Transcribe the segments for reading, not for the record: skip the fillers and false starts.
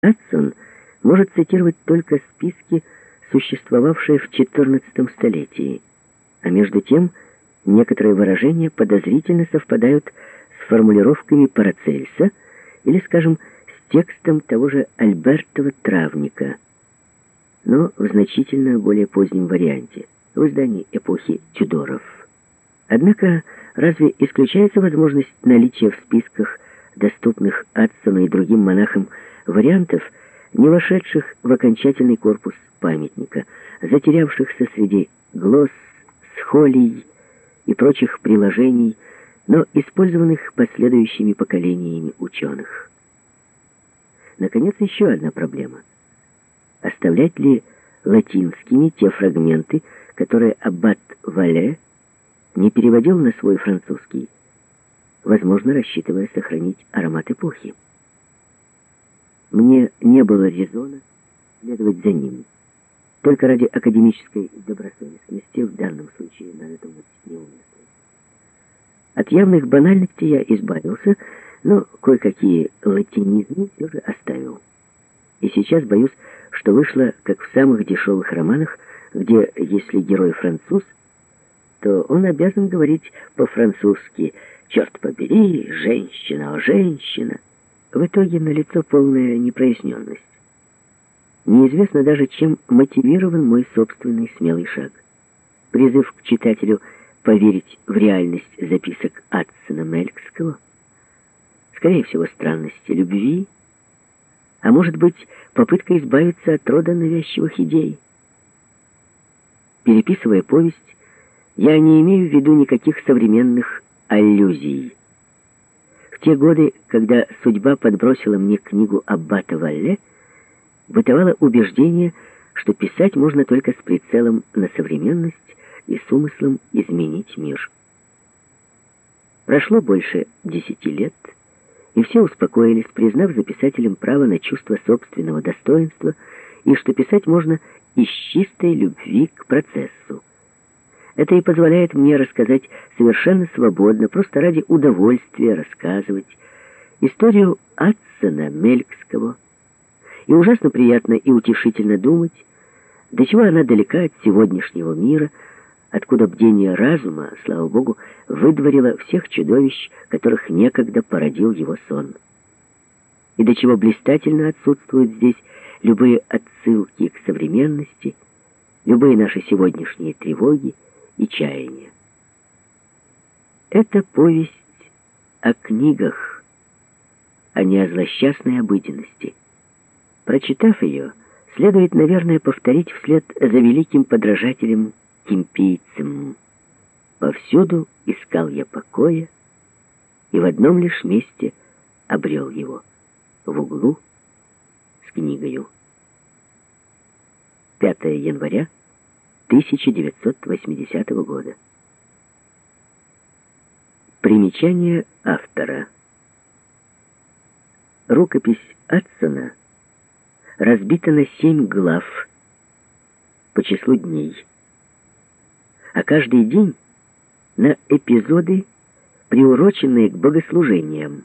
Адсон может цитировать только списки, существовавшие в XIV столетии, а между тем некоторые выражения подозрительно совпадают с формулировками Парацельса или, скажем, с текстом того же Альбертова «Травника», но в значительно более позднем варианте, в издании эпохи Тюдоров. Однако, разве исключается возможность наличия в списках, доступных Адсону и другим монахам, вариантов, не вошедших в окончательный корпус памятника, затерявшихся среди глосс, схолий и прочих приложений, но использованных последующими поколениями ученых? Наконец, еще одна проблема. Оставлять ли латинскими те фрагменты, которые аббат Валле не переводил на свой французский, возможно, рассчитывая сохранить аромат эпохи? Мне не было резона следовать за ним. Только ради академической добросовестности в данном случае надо думать неуместно. От явных банальностей я избавился, но кое-какие латинизмы все же оставил. И сейчас боюсь, что вышло, как в самых дешевых романах, где, если герой француз, то он обязан говорить по-французски «Черт побери, женщина, о женщина». В итоге налицо полная непроясненность. Неизвестно даже, чем мотивирован мой собственный смелый шаг. Призыв к читателю поверить в реальность записок Адсона Мелькского, скорее всего, странности любви, а может быть, попытка избавиться от рода навязчивых идей. Переписывая повесть, я не имею в виду никаких современных аллюзий. В те годы, когда судьба подбросила мне книгу аббата Валле, бытовало убеждение, что писать можно только с прицелом на современность и с умыслом изменить мир. Прошло больше 10 лет, и все успокоились, признав за писателем право на чувство собственного достоинства и что писать можно из чистой любви к процессу. Это и позволяет мне рассказать совершенно свободно, просто ради удовольствия рассказывать историю Адсона Мелькского. И ужасно приятно и утешительно думать, до чего она далека от сегодняшнего мира, откуда бдение разума, слава Богу, выдворило всех чудовищ, которых некогда породил его сон. И до чего блистательно отсутствуют здесь любые отсылки к современности, любые наши сегодняшние тревоги и чаяния. Это повесть о книгах, а не о злосчастной обыденности. Прочитав ее, следует, наверное, повторить вслед за великим подражателем кимпийцем: «Повсюду искал я покоя, и в одном лишь месте обрел его, в углу с книгою». 5 января 1980 года. Примечание автора. Рукопись Адсона разбита на 7 глав по числу дней, а каждый день на эпизоды, приуроченные к богослужениям.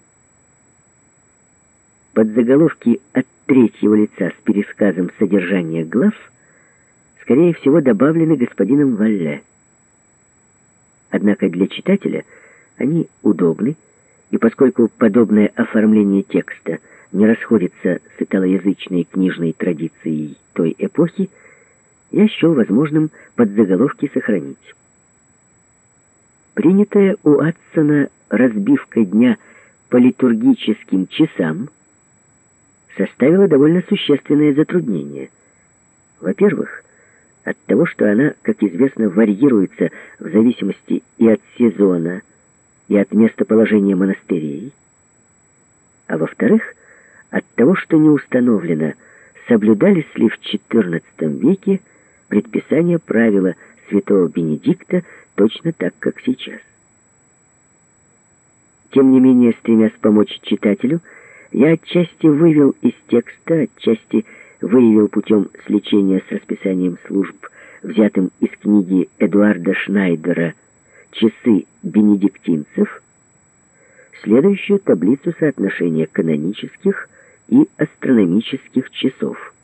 Подзаголовки от третьего лица с пересказом содержания глав скорее всего добавлены господином Валле. Однако для читателя они удобны, и поскольку подобное оформление текста не расходится с италоязычной книжной традицией той эпохи, я счел возможным подзаголовки сохранить. Принятая у Адсона разбивка дня по литургическим часам составила довольно существенное затруднение. Во-первых, от того, что она, как известно, варьируется в зависимости и от сезона, и от местоположения монастырей, а во-вторых, от того, что не установлено, соблюдались ли в XIV веке предписания правила святого Бенедикта точно так, как сейчас. Тем не менее, стремясь помочь читателю, я отчасти вывел из текста, отчасти выявил путем сличения с расписанием служб, взятым из книги Эдуарда Шнайдера «Часы бенедиктинцев», следующую таблицу соотношения канонических и астрономических часов.